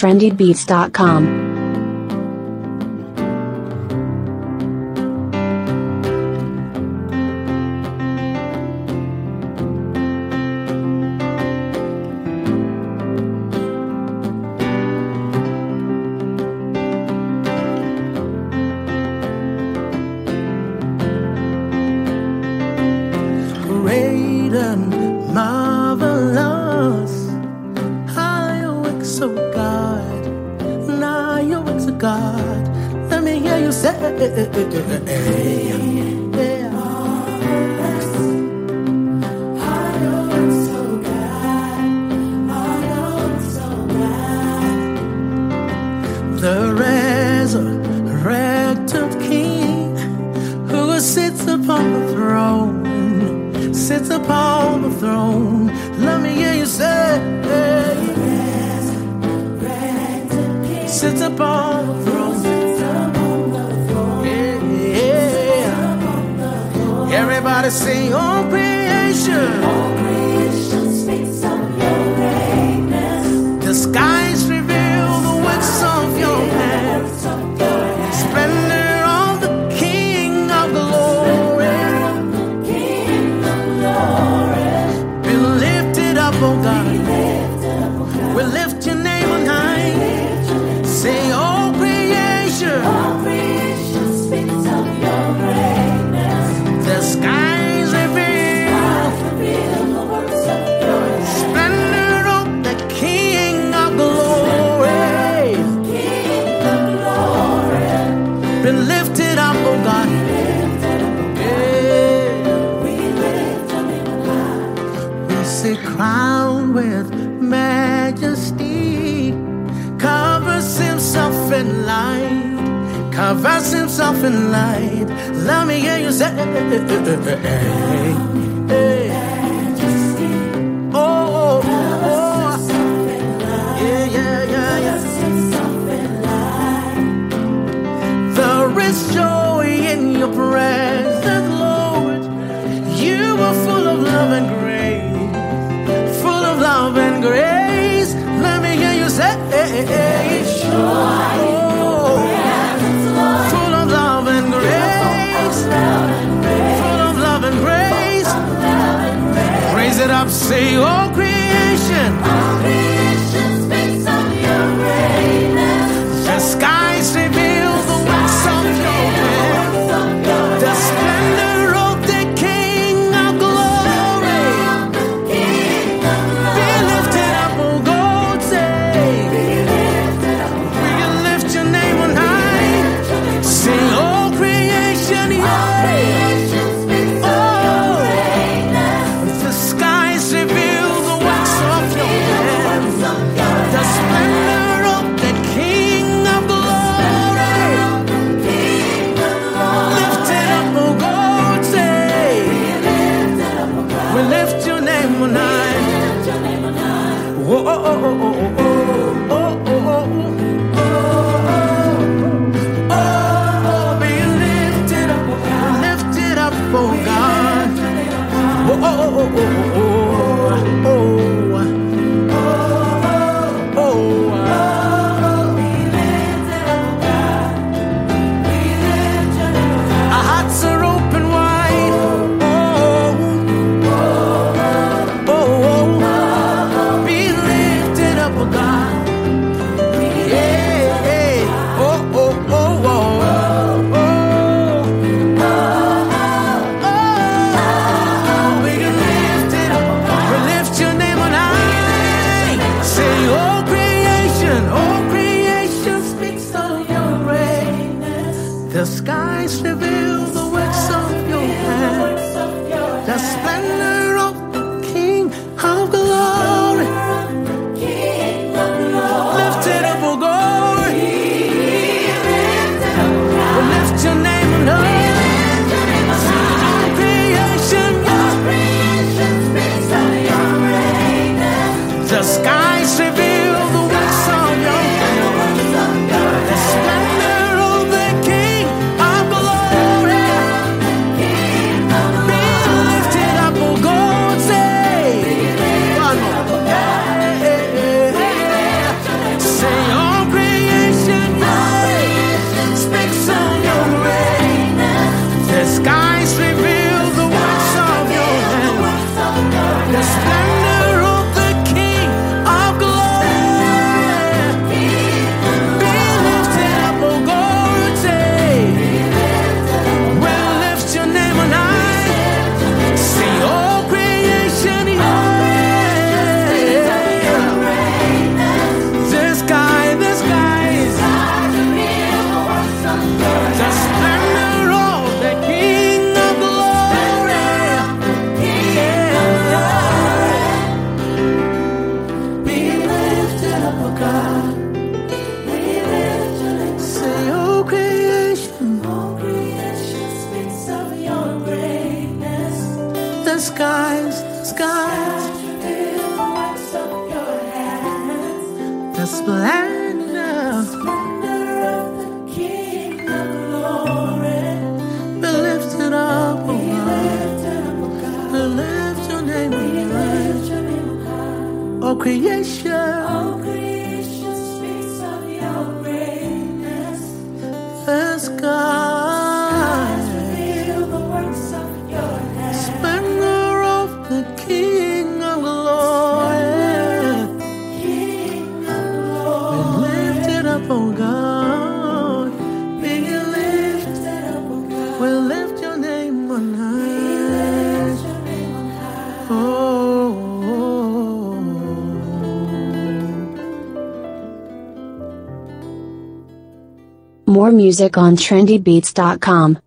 trendybeats.com. Great and marvelous are your works, oh God. Now your works, oh God. Let me hear you say, the resurrected King who sits upon the throne. Sits upon the throne. Let me hear you say, sits upon the throne. Yeah. Everybody sing, all creation. All creation speaks of your greatness. The skies reveal the works of your hands. Splendor of the King of glory. Be lifted up, oh God. We lift your name on high. Say, all creation. All creation speaks of your greatness. The skies reveal the works of your hands. splendor of the King of glory. King of glory. Be lifted up, oh God. We lift your name on high. We say, crowned with majesty, covers himself in light, covers himself in light. Let me hear you say, hey. Oh, oh, oh. Yeah, yeah, yeah, yeah. There is joy in your presence, Lord. You are full of love and grace, full of love and grace. Let me hear you say, full of love and grace, full of love and grace. Raise it up, say, oh creation. All creation speaks of your greatness. The skies reveal the works of your hands. The splendor of the King of glory. Be lifted up, oh God, say. We can lift your name on high. Sing, oh creation, the skies reveal the works of your hands. The splendor of the King of glory. Lifted up, oh God, say. We lift your name on high. Oh, oh, oh, oh, oh, oh, oh, oh, oh. Oh, be lifted up, oh God. Oh, oh, oh, oh, oh, oh, oh. Our hearts are open wide. Oh, oh, oh. Be lifted up, oh God. Yeah, yeah. Oh, oh, oh, oh, oh. We can lift it up. We lift your name on high. Say, oh creation speaks of your greatness. The skies reveal the works of your hands. The splendor of the King of glory. Lift it up, oh God. We lift your name on high. All creation, the skies reveal the works of your hands. The splendor of the King of glory. We lift your name. Say, oh creation, All creation speaks of your greatness. the skies, Reveal the works of your hands. the splendor. Splendor of the King of glory. Be lifted up, oh We God. lift up, O God. We lift your name We on high. lift your name, O God. Oh creation, All creation speaks of your greatness. the skies, Reveal the works of your hands. splendor of the King of glory. King of Be glory. lifted up, oh God. Be lifted. Lifted up, O God. We lift your name on high. Lift your name on high. Oh. More music on trendybeats.com.